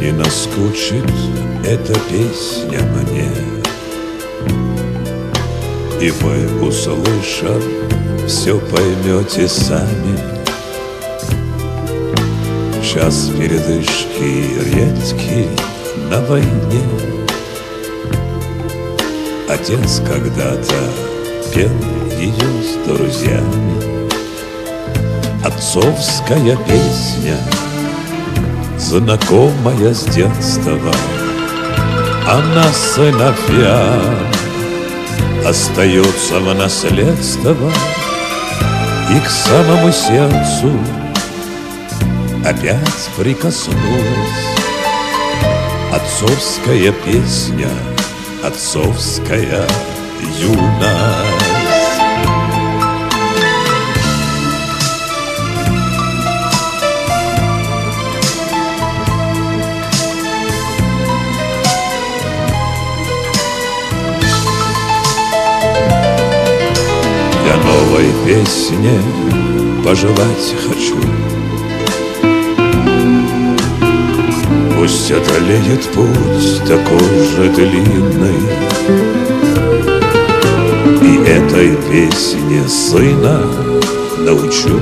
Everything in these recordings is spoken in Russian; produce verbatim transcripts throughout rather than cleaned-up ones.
Не наскучит эта песня мне, и вы, услышав, все поймете сами. Час передышки редкий на войне. Отец когда-то пел ее с друзьями. Отцовская песня, знакомая с детства. Она сыновья остается в наследство, и к самому сердцу опять прикоснулась. Отцовская песня, отцовская юность. Я новой песне пожелать хочу. Пусть одолеет путь такой же длинный, и этой песне сына научу.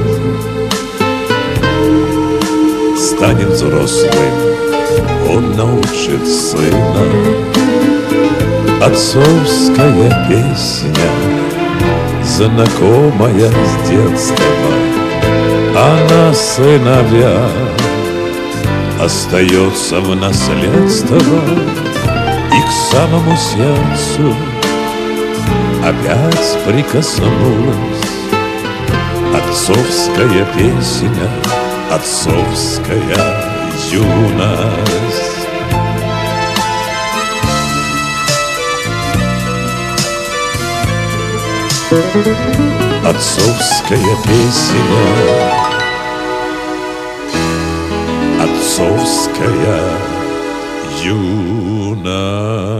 Станет взрослым, он научит сына. Отцовская песня, знакомая с детства. Она сыновья остается в наследство, и к самому сердцу опять прикоснулась. Отцовская песня, отцовская юность. Отцовская песня, отцовская юность.